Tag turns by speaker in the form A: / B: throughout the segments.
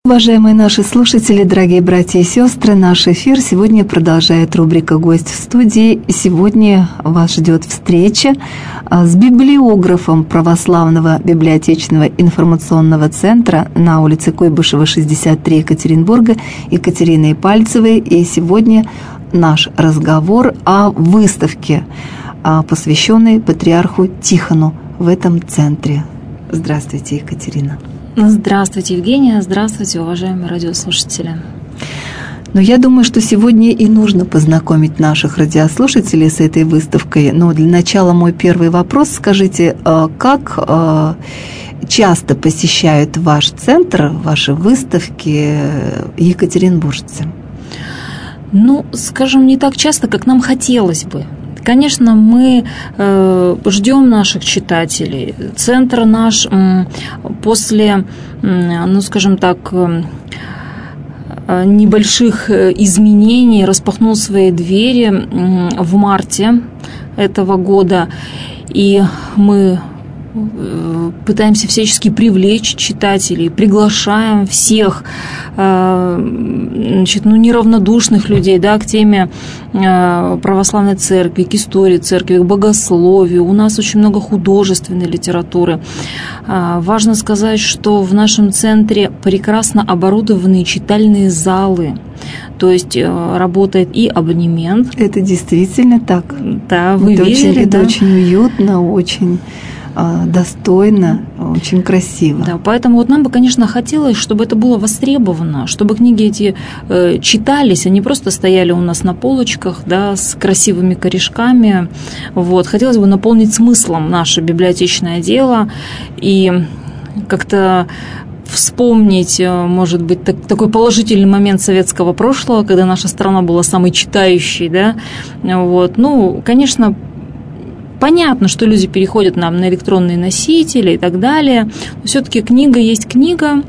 A: Уважаемые наши слушатели, дорогие братья и сестры, наш эфир сегодня продолжает рубрика «Гость в студии». И сегодня вас ждет встреча с библиографом Православного библиотечного информационного центра на улице Куйбышева, 63, Екатеринбурга, Екатериной Пальцевой. И сегодня наш разговор о выставке, посвященной патриарху Тихону в этом центре. Здравствуйте, Екатерина.
B: Здравствуйте, Евгения. Здравствуйте, уважаемые радиослушатели.
A: Но я думаю, что сегодня и нужно познакомить наших радиослушателей с этой выставкой. Но для начала мой первый вопрос. Скажите, как часто посещают ваш центр, ваши выставки екатеринбуржцы?
B: Ну, скажем, не так часто, как нам хотелось бы. Конечно, мы ждем наших читателей. Центр наш после, ну, скажем так, небольших изменений распахнул свои двери в марте этого года, и мы пытаемся всячески привлечь читателей, приглашаем всех, значит, неравнодушных людей, да, к теме православной церкви, к истории церкви, к богословию. У нас очень много художественной литературы. Важно сказать, что в нашем центре прекрасно оборудованные читальные залы. То есть работает и абонемент.
A: Это действительно так.
B: Да, вы видели,
A: это очень уютно, очень достойно, очень красиво.
B: Да, поэтому вот нам бы, конечно, хотелось, чтобы это было востребовано, чтобы книги эти читались, они просто стояли у нас на полочках, да, с красивыми корешками. Вот. Хотелось бы наполнить смыслом наше библиотечное дело и как-то вспомнить, может быть, такой положительный момент советского прошлого, когда наша страна была самой читающей, да. Вот. Ну, конечно, понятно, что люди переходят на электронные носители и так далее. Но все-таки книга есть книга.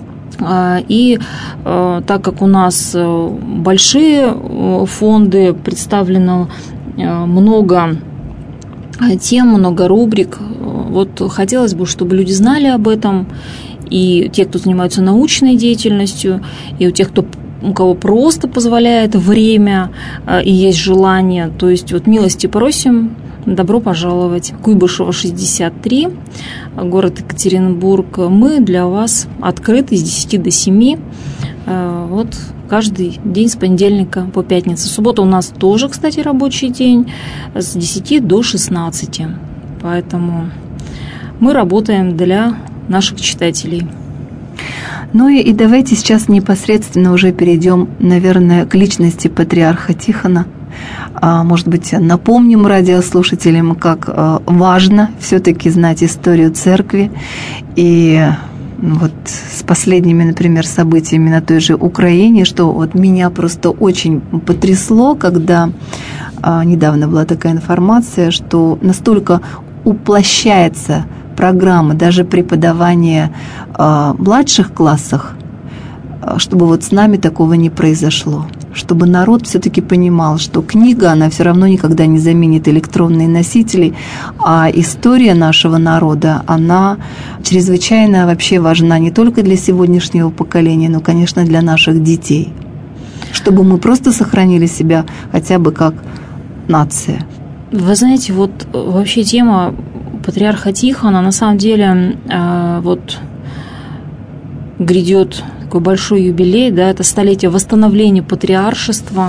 B: И так как у нас большие фонды, представлено много тем, много рубрик, вот хотелось бы, чтобы люди знали об этом. И те, кто занимаются научной деятельностью, и у тех, у кого просто позволяет время и есть желание. То есть вот милости просим. Добро пожаловать. Куйбышева, 63, город Екатеринбург. Мы для вас открыты с 10 до 7. Вот каждый день с понедельника по пятницу. Суббота у нас тоже, кстати, рабочий день с 10 до 16. Поэтому мы работаем для наших читателей.
A: Ну и давайте сейчас непосредственно уже перейдем, наверное, к личности патриарха Тихона. Может быть, напомним радиослушателям, как важно все-таки знать историю церкви. И вот с последними, например, событиями на той же Украине, что вот меня просто очень потрясло, когда недавно была такая информация, что настолько уплощается программа даже преподавания в младших классах, чтобы вот с нами такого не произошло. Чтобы народ все-таки понимал, что книга, она все равно никогда не заменит электронные носители, а история нашего народа, она чрезвычайно вообще важна не только для сегодняшнего поколения, но, конечно, для наших детей. Чтобы мы просто сохранили себя хотя бы как нация.
B: Вы знаете, вот вообще тема патриарха Тихона, на самом деле, вот грядет такой большой юбилей, да, это столетие восстановления патриаршества,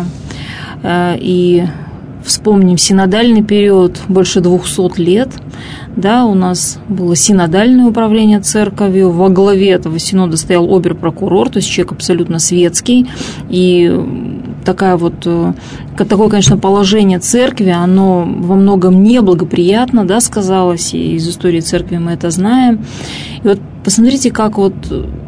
B: и вспомним синодальный период, больше 200 лет, да, у нас было синодальное управление церковью, во главе этого синода стоял обер-прокурор, то есть человек абсолютно светский, и такое, конечно, положение церкви, оно во многом неблагоприятно, да, сказалось, и из истории церкви мы это знаем. И вот посмотрите, как вот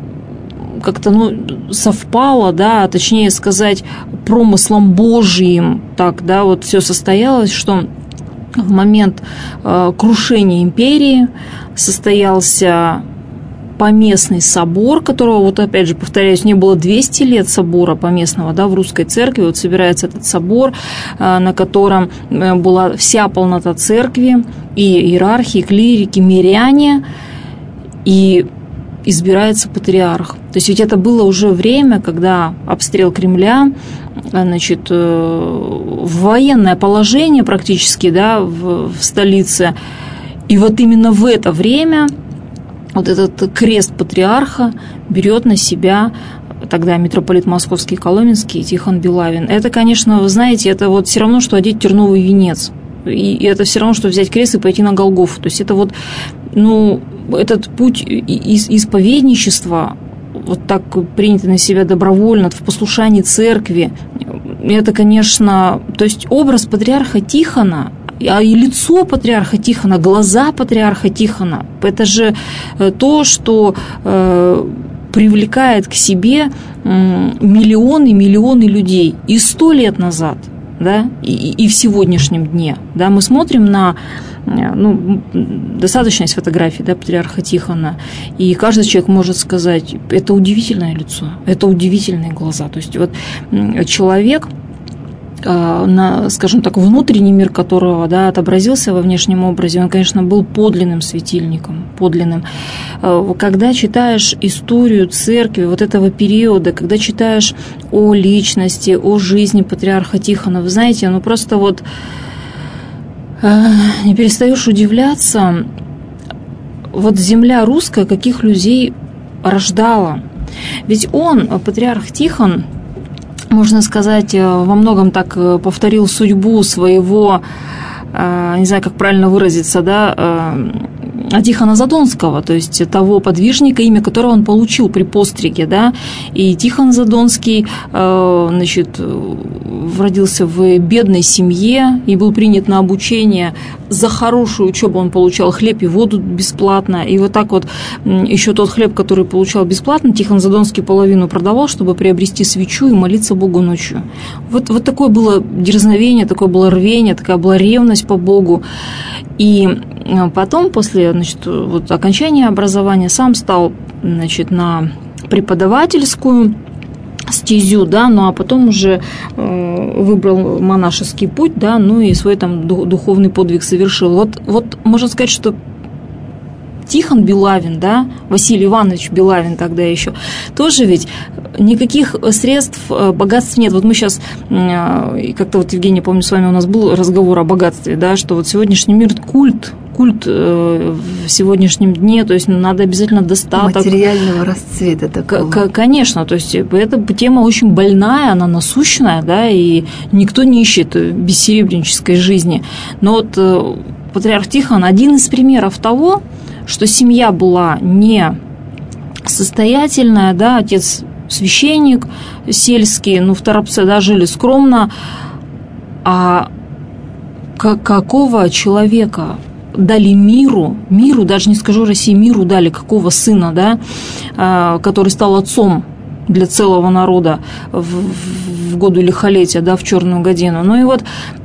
B: как-то совпало, да, точнее сказать, промыслом Божьим, так, да, вот все состоялось, что в момент крушения империи состоялся поместный собор, которого, вот опять же, повторяюсь, не было 200 лет собора поместного, да, в русской церкви. Вот собирается этот собор, на котором была вся полнота церкви, и иерархи, и клирики, миряне, и избирается патриарх. То есть ведь это было уже время, когда обстрел Кремля, значит, военное положение практически, да, в столице. И вот именно в это время вот этот крест патриарха берет на себя тогда митрополит Московский и Коломенский Тихон Белавин. Это, конечно, вы знаете, это вот все равно, что одеть терновый венец. И это все равно, что взять крест и пойти на Голгофу. То есть это вот, ну, этот путь исповедничества, вот так принятый на себя добровольно, в послушании церкви, это, конечно, то есть образ патриарха Тихона, а и лицо патриарха Тихона, глаза патриарха Тихона, это же то, что привлекает к себе миллионы людей. И 100 лет назад, да, и в сегодняшнем дне, да, мы смотрим на, ну, достаточно есть фотографий, да, патриарха Тихона, и каждый человек может сказать, это удивительное лицо, это удивительные глаза. То есть вот человек, скажем так, внутренний мир которого, да, отобразился во внешнем образе, он, конечно, был подлинным светильником, подлинным. Когда читаешь историю церкви вот этого периода, когда читаешь о личности, о жизни патриарха Тихона, вы знаете, ну просто вот не перестаешь удивляться, вот земля русская каких людей рождала. Ведь он, патриарх Тихон, можно сказать, во многом так повторил судьбу своего, не знаю, как правильно выразиться, да, Тихона Задонского, то есть того подвижника, имя которого он получил при постриге, да, и Тихон Задонский, значит, родился в бедной семье и был принят на обучение. За хорошую учебу он получал хлеб и воду бесплатно, и вот так вот еще тот хлеб, который получал бесплатно, Тихон Задонский половину продавал, чтобы приобрести свечу и молиться Богу ночью. Вот такое было дерзновение, такое было рвение, такая была ревность по Богу. И потом, после, значит, вот окончания образования, сам стал, значит, на преподавательскую стезю, да, ну а потом уже выбрал монашеский путь, да, ну и свой там духовный подвиг совершил. Вот можно сказать, что Тихон Белавин, да, Василий Иванович Белавин тогда еще, тоже ведь никаких средств, богатств нет. Вот мы сейчас, как-то вот, Евгений, помню, с вами у нас был разговор о богатстве, да, что вот сегодняшний мир культ в сегодняшнем дне, то есть надо обязательно достаток.
A: Материального расцвета такого.
B: Конечно, то есть эта тема очень больная, она насущная, да, и никто не ищет бессеребренческой жизни. Но вот патриарх Тихон один из примеров того, что семья была не состоятельная, да, отец священник сельский, ну, в Торопце, да, жили скромно, а какого человека дали миру, даже не скажу России, миру дали, какого сына, да, который стал отцом для целого народа в году лихолетия, да, в черную годину. Ну и вот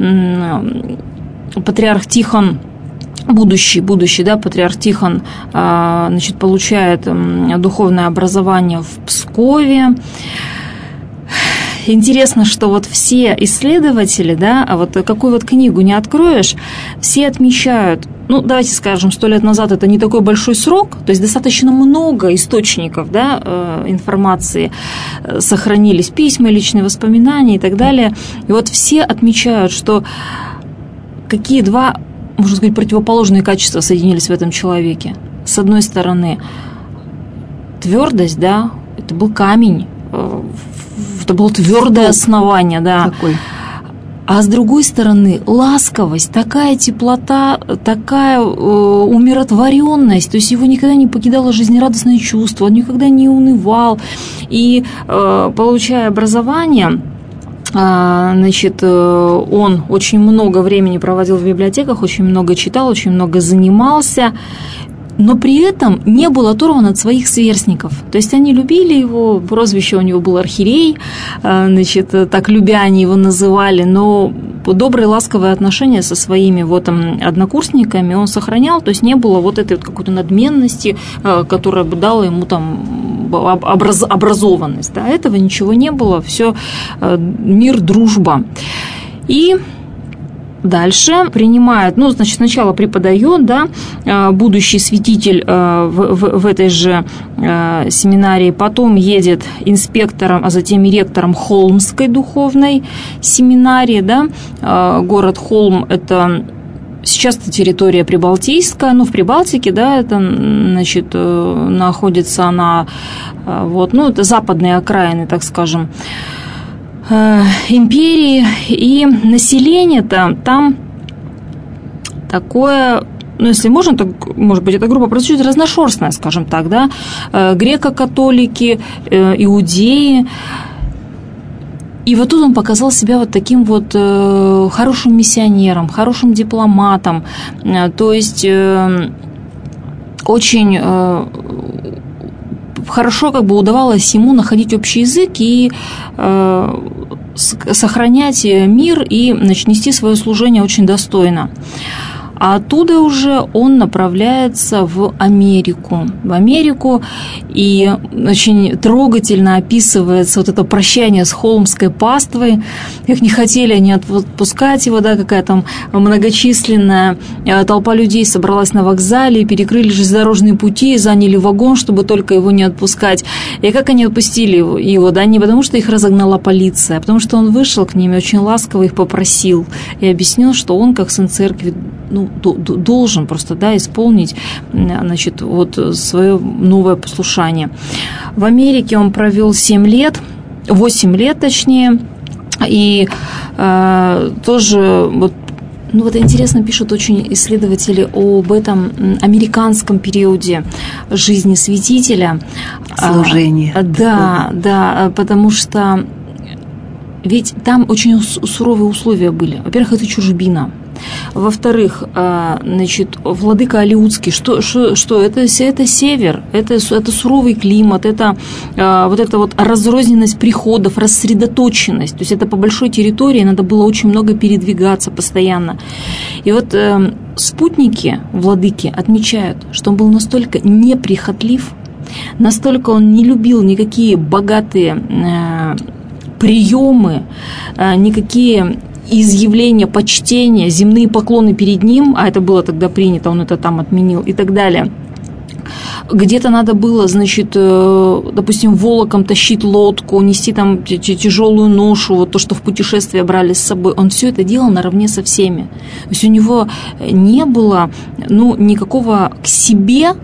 B: патриарх Тихон, будущий, да, патриарх Тихон, значит, получает духовное образование в Пскове. Интересно, что вот все исследователи, да, а вот какую вот книгу не откроешь, все отмечают, ну, давайте скажем, 100 лет назад это не такой большой срок, то есть достаточно много источников, да, информации сохранились, письма, личные воспоминания и так далее. И вот все отмечают, что какие два, можно сказать, противоположные качества соединились в этом человеке. С одной стороны, твердость, да, это был камень, это было твердое основание, да.
A: Такой.
B: А с другой стороны, ласковость, такая теплота, такая умиротворенность, то есть его никогда не покидало жизнерадостное чувство, он никогда не унывал. И, получая образование, значит, он очень много времени проводил в библиотеках, очень много читал, очень много занимался, но при этом не был оторван от своих сверстников. То есть они любили его, прозвище у него было архиерей, значит, так любя они его называли, но добрые, ласковые отношения со своими вот однокурсниками он сохранял, то есть не было вот этой вот какой-то надменности, которая бы дала ему там образованность. Да, этого ничего не было, все мир, дружба. И дальше принимает, значит, сначала преподает, да, будущий святитель в этой же семинарии, потом едет инспектором, а затем и ректором Холмской духовной семинарии, да, город Холм – это сейчас это территория прибалтийская, в Прибалтике, да, это, значит, находится она, это западные окраины, так скажем, империи, и население-то там такое, если можно, так, может быть, эта группа чуть разношерстная, скажем так, да, греко-католики, иудеи. И вот тут он показал себя вот таким вот хорошим миссионером, хорошим дипломатом, то есть очень хорошо удавалось ему находить общий язык и сохранять мир и, значит, нести свое служение очень достойно. А оттуда уже он направляется в Америку. И очень трогательно описывается вот это прощание с холмской паствой, как не хотели они отпускать его, да, какая там многочисленная толпа людей собралась на вокзале, перекрыли железнодорожные пути, заняли вагон, чтобы только его не отпускать. И как они отпустили его, да, не потому что их разогнала полиция, а потому что он вышел к ним и очень ласково их попросил и объяснил, что он, как сын церкви, должен просто, да, исполнить, значит, вот свое новое послушание. В Америке он провел 8 лет точнее, и тоже вот интересно пишут очень исследователи об этом американском периоде жизни святителя.
A: Служение.
B: Да, потому что ведь там очень суровые условия были. Во-первых, это чужбина. Во-вторых, значит, владыка Алиутский, что это север, это суровый климат, это вот разрозненность приходов, рассредоточенность, то есть это по большой территории, надо было очень много передвигаться постоянно. И вот спутники владыки отмечают, что он был настолько неприхотлив, настолько он не любил никакие богатые приемы, никакие изъявления почтения, земные поклоны перед ним, а это было тогда принято, он это там отменил и так далее. Где-то надо было, значит, допустим, волоком тащить лодку, нести там тяжелую ношу, вот то, что в путешествие брали с собой. Он все это делал наравне со всеми. То есть у него не было, никакого к себе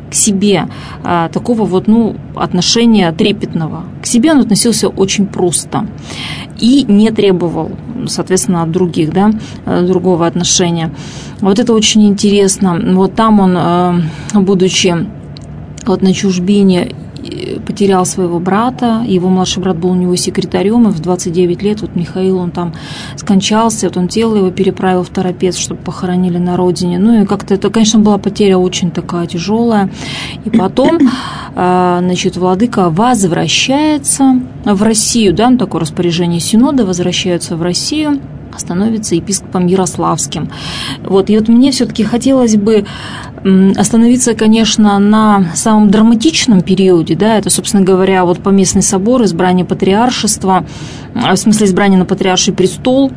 B: такого отношения трепетного. К себе он относился очень просто и не требовал, соответственно, от других, да, другого отношения. Вот это очень интересно. Вот там он, будучи на чужбине, потерял своего брата, его младший брат был у него секретарем, и в 29 лет Михаил, он там скончался, он тело его переправил в Торопец, чтобы похоронили на родине. И как-то это, конечно, была потеря очень такая тяжелая. И потом, значит, владыка возвращается в Россию, да, такое распоряжение синода, возвращаются в Россию, становится епископом Ярославским. И мне все-таки хотелось бы остановиться, конечно, на самом драматичном периоде, да, это, собственно говоря, поместный собор, избрание патриаршества, в смысле избрание на патриарший престол,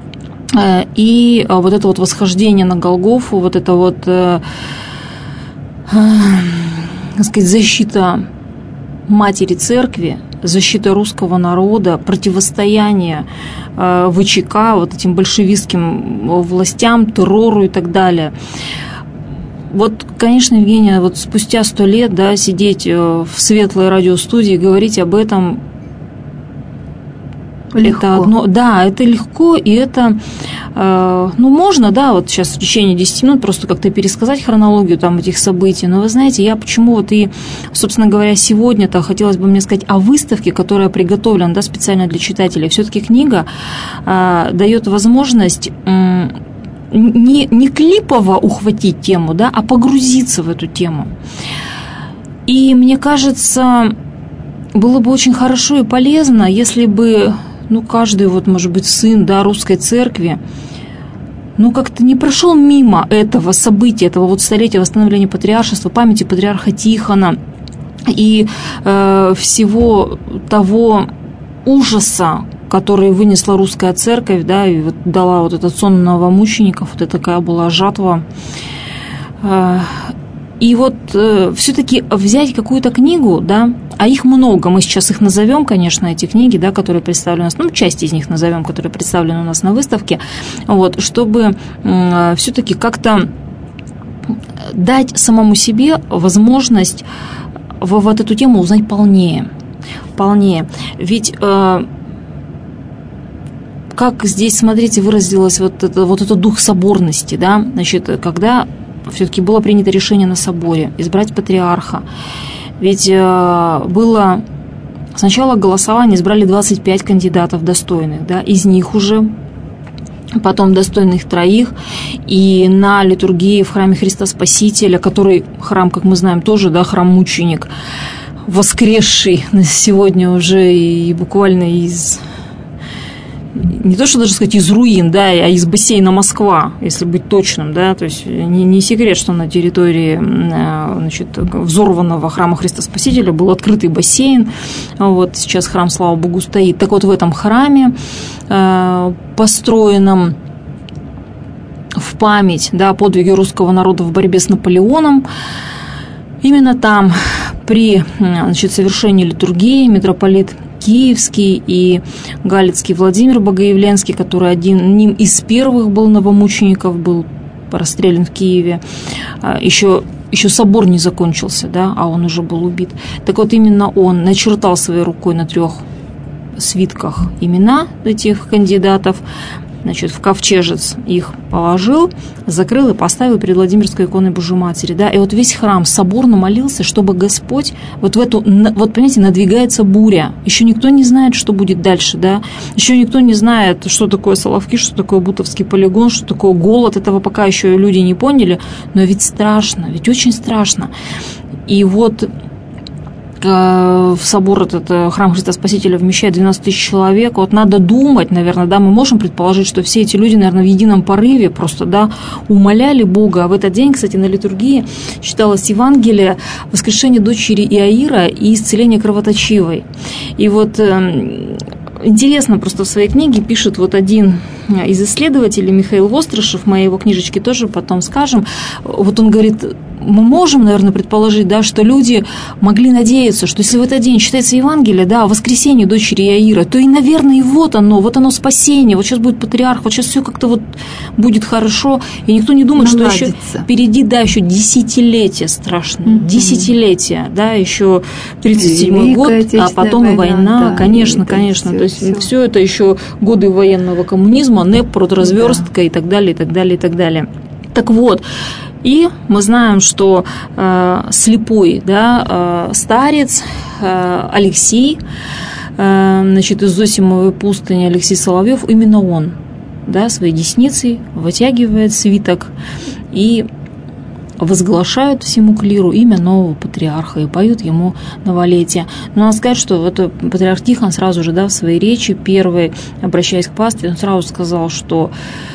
B: и это восхождение на Голгофу, так сказать, защита матери церкви, защита русского народа, противостояние ВЧК, этим большевистским властям, террору и так далее. Конечно, Евгения, спустя 100 лет, да, сидеть в светлой радиостудии и говорить об этом,
A: легко.
B: Это одно, да, это легко, и это, можно, да, сейчас в течение 10 минут просто как-то пересказать хронологию этих событий, но вы знаете, я почему и, собственно говоря, сегодня-то хотелось бы мне сказать о выставке, которая приготовлена, да, специально для читателей. Все-таки книга дает возможность не клипово ухватить тему, да, а погрузиться в эту тему. И мне кажется, было бы очень хорошо и полезно, если бы, каждый, может быть, сын, да, русской церкви, как-то не прошел мимо этого события, этого столетия восстановления патриаршества, памяти патриарха Тихона и всего того ужаса, который вынесла русская церковь, да, и вот дала вот этот сон новомучеников, вот это такая была жатва. И вот все-таки взять какую-то книгу, да, а их много, мы сейчас их назовем, конечно, эти книги, да, которые представлены у нас, ну, часть из них назовем, которые представлены у нас на выставке, вот, чтобы все-таки как-то дать самому себе возможность вот эту тему узнать полнее. Ведь как здесь, смотрите, выразилось вот это дух соборности, да, значит, когда все-таки было принято решение на соборе избрать патриарха. Ведь было сначала голосование, избрали 25 кандидатов достойных, да, из них уже потом достойных 3, и на литургии в храме Христа Спасителя, который храм, как мы знаем, тоже, да, храм-мученик, воскресший сегодня уже и буквально из... Не то, что даже сказать из руин, да, а из бассейна Москва, если быть точным, да, то есть не секрет, что на территории, значит, взорванного храма Христа Спасителя был открытый бассейн, вот сейчас храм, слава Богу, стоит. Так вот, в этом храме, построенном в память, да, подвиге русского народа в борьбе с Наполеоном, именно там при, значит, совершении литургии митрополит Киевский и Галицкий Владимир Богоявленский, который одним из первых был новомучеников, был расстрелян в Киеве, еще собор не закончился, да, а он уже был убит. Так вот, именно он начертал своей рукой на 3 свитках имена этих кандидатов, значит, в ковчежец их положил, закрыл и поставил перед Владимирской иконой Божьей Матери, да, и вот весь храм соборно молился, чтобы Господь, вот в эту, вот понимаете, надвигается буря, еще никто не знает, что будет дальше, да, еще никто не знает, что такое Соловки, что такое Бутовский полигон, что такое голод, этого пока еще люди не поняли, но ведь страшно, ведь очень страшно, и вот в собор этот храм Христа Спасителя вмещает 12 000 человек. Вот надо думать, наверное, да, мы можем предположить, что все эти люди, наверное, в едином порыве просто, да, умоляли Бога. А в этот день, кстати, на литургии читалось Евангелие воскрешения дочери Иаира и исцеления кровоточивой. И вот интересно, просто в своей книге пишет вот один из исследователей, Михаил Вострышев, мы о его книжечке тоже потом скажем, вот он говорит, мы можем, наверное, предположить, да, что люди могли надеяться, что если в этот день читается Евангелие, да, о воскресении дочери Иаира, то и, наверное, и вот оно спасение, вот сейчас будет патриарх, вот сейчас все как-то вот будет хорошо, и никто не думает, наладится. Что еще впереди, да, еще десятилетия страшные, десятилетия, да, еще 37-й год, а потом и война, да, конечно, конечно, то есть все это еще годы военного коммунизма, НЭП, продразверстка, да, и так далее, и так далее, и так далее. Так вот, и мы знаем, что слепой, да, старец Алексей, значит, из Зосимовой пустыни Алексей Соловьев, именно он, да, своей десницей вытягивает свиток и возглашают всему клиру имя нового патриарха и поют ему новолетие. Но надо сказать, что вот патриарх Тихон сразу же, да, в своей речи первой, обращаясь к пастве, он сразу сказал, что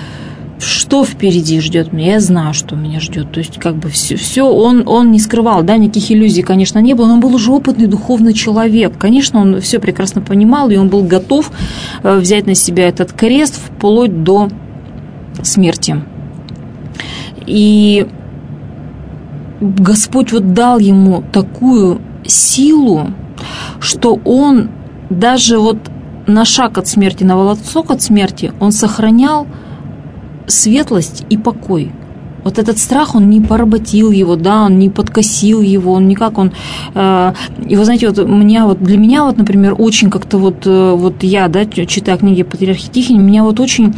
B: впереди ждет меня, я знаю, что меня ждет. То есть, как бы все он не скрывал, да, никаких иллюзий, конечно, не было, но он был уже опытный духовный человек. Конечно, он все прекрасно понимал, и он был готов взять на себя этот крест вплоть до смерти. И Господь вот дал ему такую силу, что он даже вот на шаг от смерти, на волосок от смерти, он сохранял светлость и покой. Вот этот страх, он не поработил его, да, он не подкосил его, он никак, он... И вы знаете, вот для меня, вот, например, очень как-то вот я, да, читая книги патриарха Тихоня, меня вот очень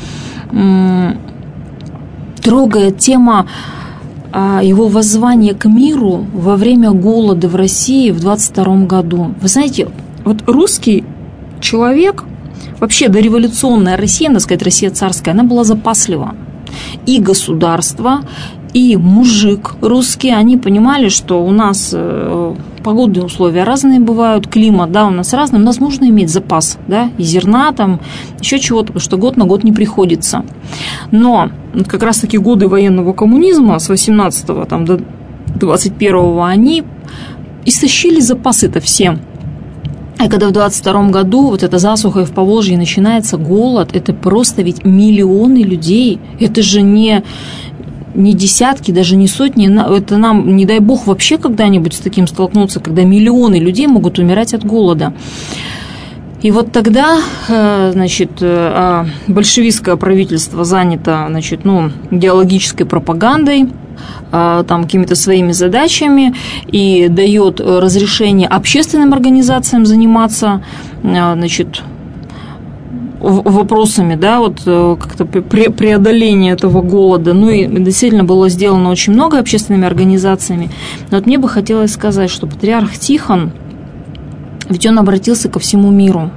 B: трогает тема его воззвания к миру во время голода в России в 22 году. Вы знаете, вот русский человек, вообще дореволюционная Россия, надо сказать, Россия царская, она была запаслива. И государство, и мужик русский, они понимали, что у нас погодные условия разные бывают, климат, да, у нас разный, у нас нужно иметь запас, да, и зерна, там, еще чего-то, потому что год на год не приходится. Но как раз-таки годы военного коммунизма с 18-го там, до 21-го они истощили запасы-то все. И когда в 22 году вот эта засуха в Поволжье начинается, голод, это просто ведь миллионы людей, это же не десятки, даже не сотни, это нам, не дай бог, вообще когда-нибудь с таким столкнуться, когда миллионы людей могут умирать от голода. И вот тогда, значит, большевистское правительство занято, значит, идеологической пропагандой, там, какими-то своими задачами и дает разрешение общественным организациям заниматься, значит, вопросами, да, вот как-то преодоления этого голода. И действительно было сделано очень много общественными организациями. Но вот мне бы хотелось сказать, что патриарх Тихон, ведь он обратился ко всему миру.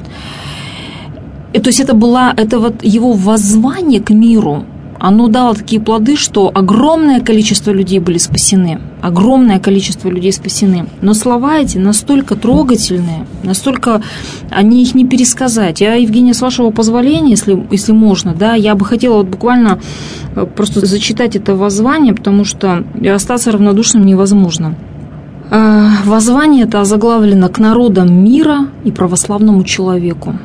B: И, то есть это вот его воззвание к миру, оно дало такие плоды, что огромное количество людей были спасены. Огромное количество людей спасены. Но слова эти настолько трогательные, настолько их не пересказать. Я, Евгения, с вашего позволения, если можно, да, я бы хотела вот буквально просто зачитать это воззвание, потому что остаться равнодушным невозможно. Воззвание это озаглавлено «К народам мира и православному человеку».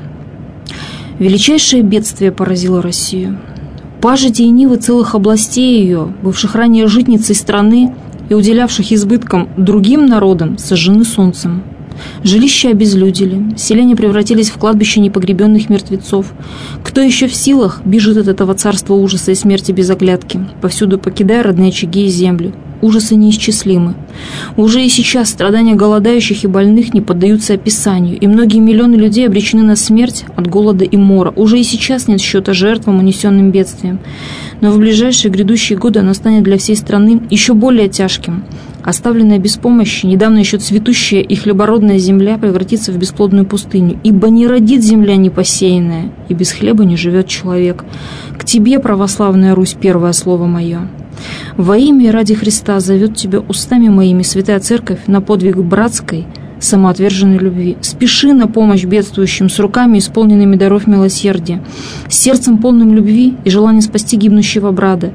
B: Величайшее бедствие поразило Россию. Пажити и нивы целых областей ее, бывших ранее житницей страны и уделявших избытком другим народам, сожжены солнцем. Жилища обезлюдили, селения превратились в кладбище непогребенных мертвецов. Кто еще в силах, бежит от этого царства ужаса и смерти без оглядки, повсюду покидая родные очаги и землю. Ужасы неисчислимы. Уже и сейчас страдания голодающих и больных не поддаются описанию, и многие миллионы людей обречены на смерть от голода и мора. Уже и сейчас нет счета жертвам, унесенным бедствием. Но в ближайшие грядущие годы оно станет для всей страны еще более тяжким. Оставленная без помощи, недавно еще цветущая и хлебородная земля превратится в бесплодную пустыню, ибо не родит земля непосеянная, и без хлеба не живет человек. К тебе, православная Русь, первое слово мое. Во имя и ради Христа зовет тебя устами моими Святая Церковь на подвиг братской, самоотверженной любви. Спеши на помощь бедствующим с руками, исполненными даров милосердия, с сердцем полным любви и желанием спасти гибнущего брата.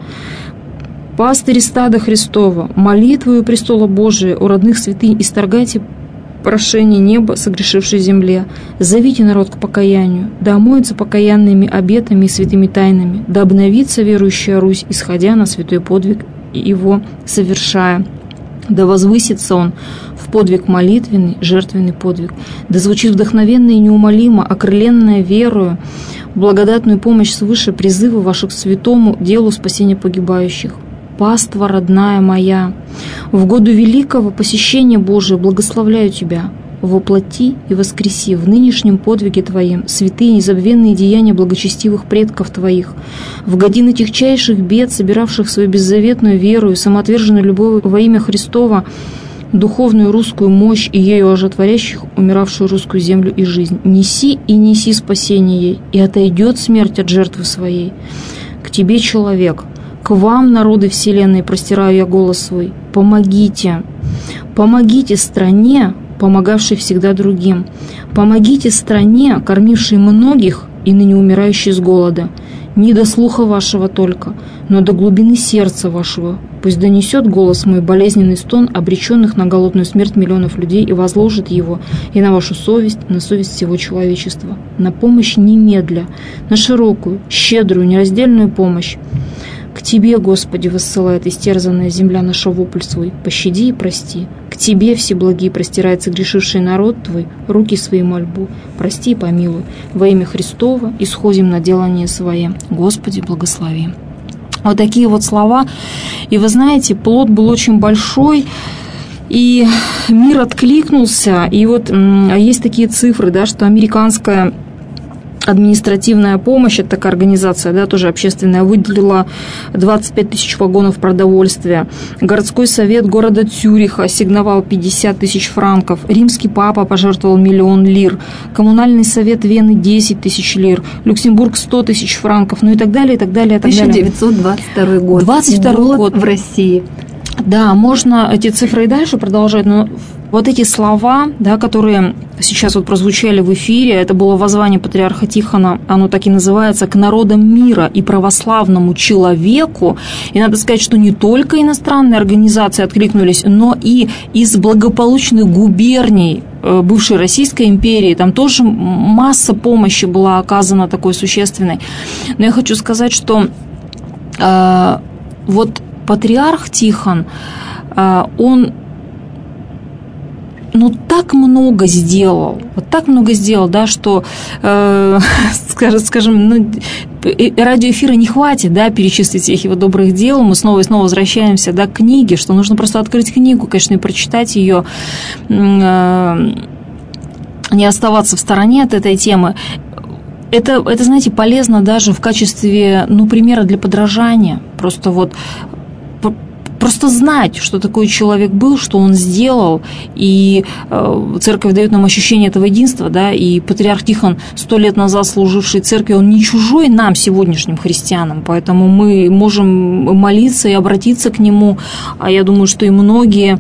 B: Пастыри стада Христова, молитвою престола Божия у родных святынь исторгайте прошение неба, согрешившей земле. Зовите народ к покаянию, да омоется покаянными обетами и святыми тайнами, да обновится верующая Русь, исходя на святой подвиг и его совершая. Да возвысится он в подвиг молитвенный, жертвенный подвиг. Да звучит вдохновенно и неумолимо, окрыленная верою, благодатную помощь свыше призывы ваших к святому делу спасения погибающих. Паства родная моя, в году великого посещения Божия благословляю тебя. Воплоти и воскреси в нынешнем подвиге твоем святые незабвенные деяния благочестивых предков твоих. В годины тягчайших бед, собиравших свою беззаветную веру и самоотверженную любовь во имя Христова, духовную русскую мощь и ею ожитворящих умиравшую русскую землю и жизнь. Неси и неси спасение ей, и отойдет смерть от жертвы своей. К тебе, человек, к вам, народы вселенной, простираю я голос свой. Помогите, помогите стране, помогавшей всегда другим. Помогите стране, кормившей многих и ныне умирающей с голода. Не до слуха вашего только, но до глубины сердца вашего. Пусть донесет голос мой болезненный стон обреченных на голодную смерть миллионов людей и возложит его и на вашу совесть, на совесть всего человечества. На помощь немедля, на широкую, щедрую, нераздельную помощь. К Тебе, Господи, воссылает истерзанная земля наша вопль свой, пощади и прости. К Тебе, всеблагий, простирается грешивший народ Твой, руки свои мольбу, прости и помилуй. Во имя Христова исходим на делание свое. Господи, благослови. Вот такие вот слова. И вы знаете, плод был очень большой, и мир откликнулся. И вот есть такие цифры, да, что американская административная помощь, это такая организация, да, тоже общественная, выделила 25 тысяч вагонов продовольствия. Городской совет города Цюриха ассигновал 50 тысяч франков. Римский папа пожертвовал 1 000 000 лир. Коммунальный совет Вены 10 тысяч лир. Люксембург 100 тысяч франков. Ну и так далее, и так далее, и так далее.
A: 1922 год.
B: 22 год
A: в России.
B: Да, можно эти цифры и дальше продолжать, но вот эти слова, да, которые сейчас вот прозвучали в эфире, это было воззвание патриарха Тихона, оно так и называется «К народам мира и православному человеку». И надо сказать, что не только иностранные организации откликнулись, но и из благополучных губерний бывшей Российской империи, там тоже масса помощи была оказана такой существенной. Но я хочу сказать, что вот патриарх Тихон, он так много сделал, да, что, скажем, радиоэфира не хватит, да, перечислить всех его добрых дел. Мы снова и снова возвращаемся, да, к книге, что нужно просто открыть книгу, конечно, и прочитать ее, не оставаться в стороне от этой темы. Это, знаете, полезно даже в качестве, примера для подражания. Просто знать, что такой человек был, что он сделал, и церковь дает нам ощущение этого единства, да, и патриарх Тихон, 100 лет назад служивший церкви, он не чужой нам, сегодняшним христианам, поэтому мы можем молиться и обратиться к нему, а я думаю, что и многие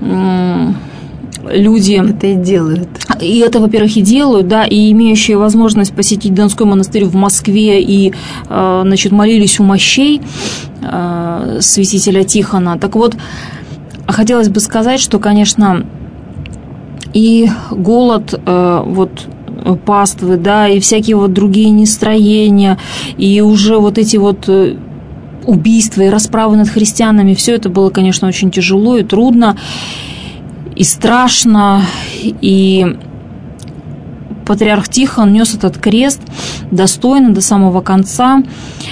B: люди
A: это и делают.
B: И это, во-первых, и делают, да, и имеющие возможность посетить Донской монастырь в Москве и, молились у мощей святителя Тихона. Так вот, хотелось бы сказать, что, конечно, и голод паствы, да, и всякие другие нестроения, и уже эти убийства и расправы над христианами, все это было, конечно, очень тяжело и трудно, и страшно, и патриарх Тихон нес этот крест достойно до самого конца.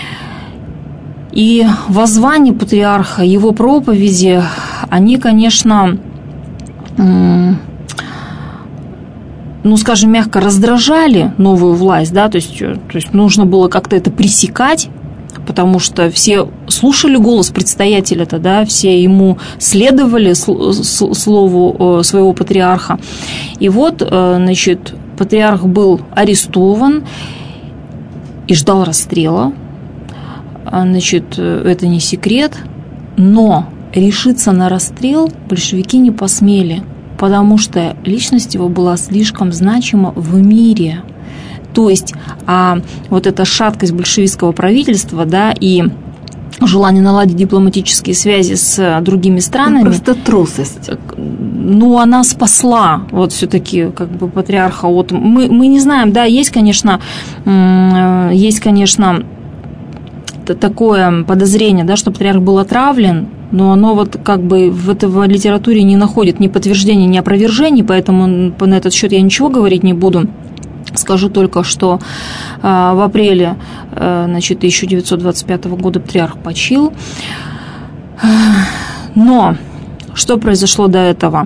B: И воззвания патриарха, его проповеди, они, конечно, скажем мягко, раздражали новую власть, да, то есть нужно было как-то это пресекать, потому что все слушали голос предстоятеля-то, да, все ему следовали слову своего патриарха. И патриарх был арестован и ждал расстрела. Это не секрет, но решиться на расстрел большевики не посмели, потому что личность его была слишком значима в мире. То есть эта шаткость большевистского правительства, да, и желание наладить дипломатические связи с другими странами.
A: Просто трусость.
B: Она спасла все-таки патриарха. Мы не знаем, да, есть, конечно, такое подозрение, да, что патриарх был отравлен, но оно в этой литературе не находит ни подтверждения, ни опровержений, поэтому на этот счет я ничего говорить не буду. Скажу только, что в апреле 1925 года патриарх почил. Но что произошло до этого?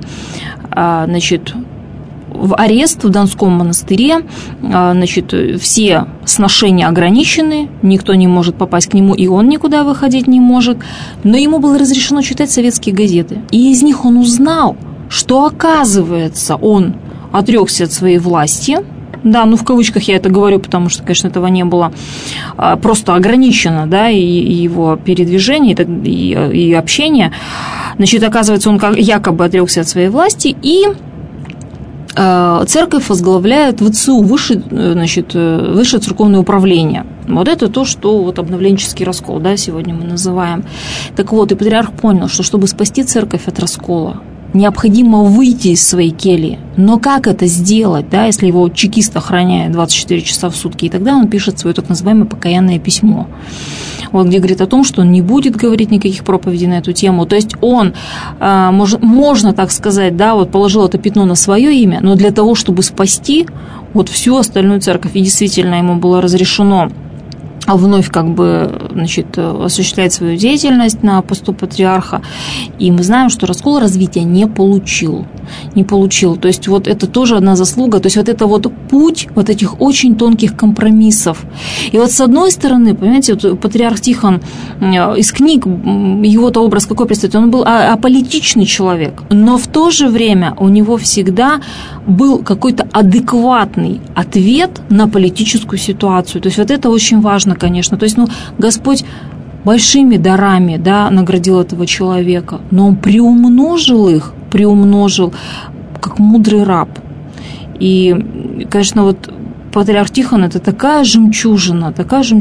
B: В арест в Донском монастыре, все сношения ограничены, никто не может попасть к нему, и он никуда выходить не может, но ему было разрешено читать советские газеты. И из них он узнал, что, оказывается, он отрекся от своей власти. Да, в кавычках я это говорю, потому что, конечно, этого не было, просто ограничено, да, и его передвижение, и общение. Оказывается, он якобы отрекся от своей власти, и церковь возглавляет ВЦУ, Высшее церковное управление. Это то, что обновленческий раскол, да, сегодня мы называем. Так вот, и патриарх понял, что чтобы спасти церковь от раскола, необходимо выйти из своей кельи. Но как это сделать, да, если его чекист охраняет 24 часа в сутки? И тогда он пишет свое так называемое покаянное письмо, где говорит о том, что он не будет говорить никаких проповедей на эту тему. То есть он, можно так сказать, да, положил это пятно на свое имя, но для того, чтобы спасти всю остальную церковь. И действительно ему было разрешено вновь осуществлять свою деятельность на посту патриарха. И мы знаем, что раскол развития не получил. То есть это тоже одна заслуга. То есть это путь этих очень тонких компромиссов. И с одной стороны, понимаете, патриарх Тихон, из книг его-то образ какой представитель? Он был аполитичный человек, но в то же время у него всегда был какой-то адекватный ответ на политическую ситуацию. То есть это очень важно, конечно. То есть, Господь большими дарами, да, наградил этого человека, но он приумножил как мудрый раб. И, конечно, патриарх Тихон – это такая жемчужина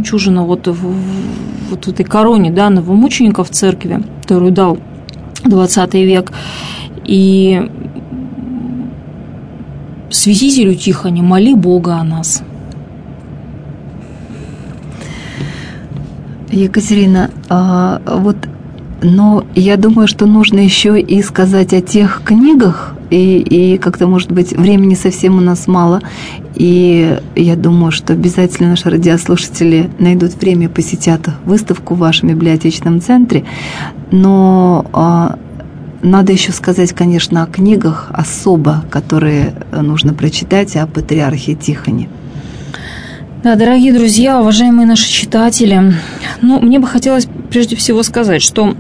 B: в этой короне, да, новомучеников церкви, которую дал 20 век. И святителю Тихоне, моли Бога о нас.
A: Екатерина, но я думаю, что нужно еще и сказать о тех книгах, и как-то, может быть, времени совсем у нас мало, и я думаю, что обязательно наши радиослушатели найдут время и посетят выставку в вашем библиотечном центре, но надо еще сказать, конечно, о книгах особо, которые нужно прочитать о патриархе Тихоне.
B: Да, дорогие друзья, уважаемые наши читатели, мне бы хотелось прежде всего сказать, что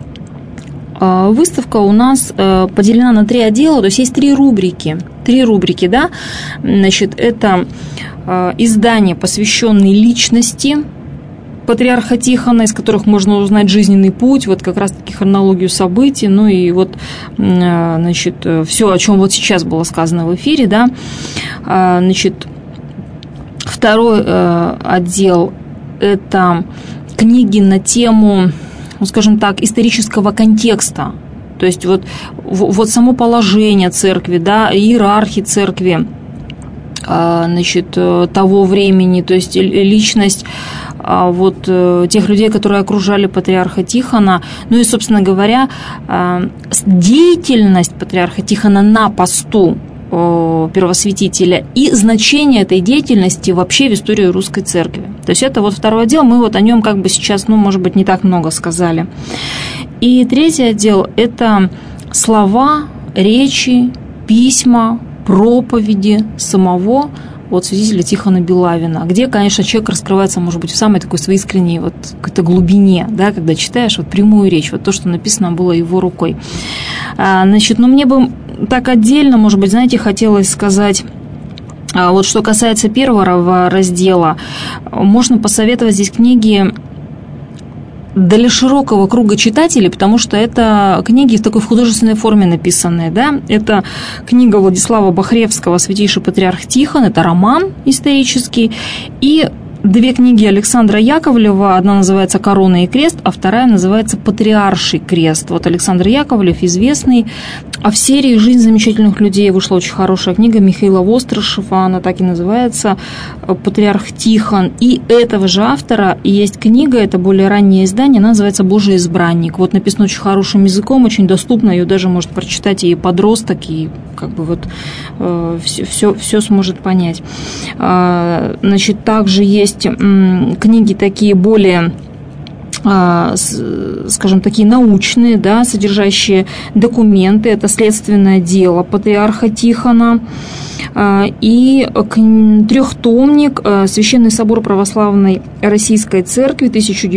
B: выставка у нас поделена на 3 отдела, то есть есть 3 рубрики. 3 рубрики, да, значит, это издания, посвященные личности патриарха Тихона, из которых можно узнать жизненный путь, вот как раз-таки хронологию событий, и вот, значит, все, о чем вот сейчас было сказано в эфире, да, значит, второй отдел – это книги на тему, скажем так, исторического контекста, то есть вот само положение церкви, да, иерархии церкви, значит, того времени, то есть личность вот тех людей, которые окружали патриарха Тихона, и, собственно говоря, деятельность патриарха Тихона на посту первосвятителя и значение этой деятельности вообще в истории русской церкви. То есть это вот второй отдел, мы вот о нем как бы сейчас, может быть, не так много сказали. И третий отдел – это слова, речи, письма, проповеди самого святителя Тихона Белавина, где, конечно, человек раскрывается, может быть, в самой такой своей искренней какой-то глубине, да, когда читаешь прямую речь, то, что написано было его рукой. Значит, мне бы так отдельно, может быть, знаете, хотелось сказать, что касается первого раздела, можно посоветовать здесь книги для широкого круга читателей, потому что это книги в такой художественной форме написанные, да, это книга Владислава Бахревского «Святейший патриарх Тихон», это роман исторический, и 2 книги Александра Яковлева, одна называется «Корона и крест», а вторая называется «Патриарший крест». Вот Александр Яковлев, известный, а в серии «Жизнь замечательных людей» вышла очень хорошая книга Михаила Вострышева, она так и называется «Патриарх Тихон». И этого же автора есть книга, это более раннее издание, она называется «Божий избранник». Вот написано очень хорошим языком, очень доступно, ее даже может прочитать и подросток, и как бы все сможет понять. Значит, также есть книги такие более, скажем, такие научные, да, содержащие документы. Это «Следственное дело патриарха Тихона» и трехтомник «Священный собор православной Российской Церкви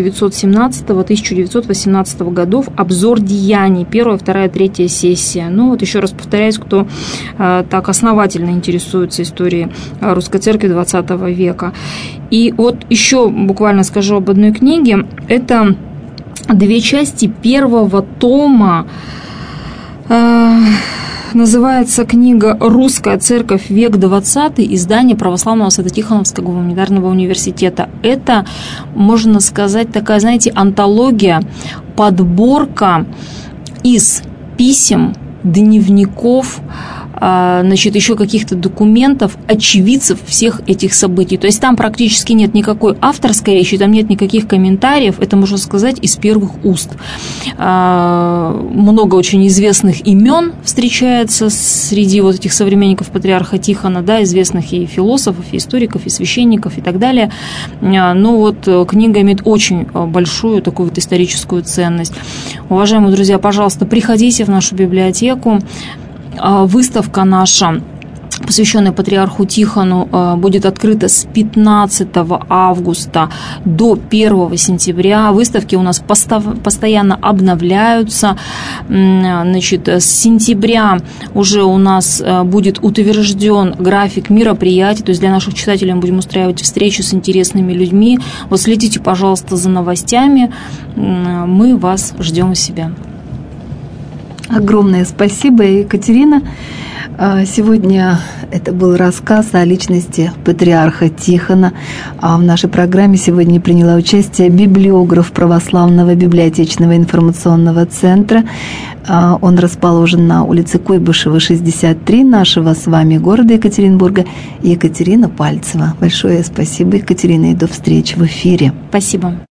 B: 1917-1918 годов. Обзор деяний. 1, 2, 3 сессия». Еще раз повторяюсь, кто так основательно интересуется историей Русской Церкви XX века. И еще буквально скажу об одной книге. Это 2 части 1 тома. Называется книга «Русская церковь. Век XX», издание Православного Свято-Тихоновского гуманитарного университета. Это, можно сказать, такая, знаете, антология, подборка из писем, дневников, значит, еще каких-то документов очевидцев всех этих событий. То есть там практически нет никакой авторской речи, там нет никаких комментариев, это, можно сказать, из первых уст. Много очень известных имен встречается среди этих современников патриарха Тихона, да, известных и философов, и историков, и священников, и так далее. Но книга имеет очень большую такую историческую ценность. Уважаемые друзья, пожалуйста, приходите в нашу библиотеку. Выставка наша, посвященная патриарху Тихону, будет открыта с 15 августа до 1 сентября. Выставки у нас постоянно обновляются. Значит, с сентября уже у нас будет утвержден график мероприятий, то есть для наших читателей мы будем устраивать встречи с интересными людьми. Следите, пожалуйста, за новостями. Мы вас ждем у себя.
A: Огромное спасибо, Екатерина. Сегодня это был рассказ о личности патриарха Тихона. В нашей программе сегодня приняла участие библиограф Православного библиотечного информационного центра. Он расположен на улице Куйбышева, 63, нашего с вами города Екатеринбурга, Екатерина Пальцева. Большое спасибо, Екатерина, и до встречи в эфире.
B: Спасибо.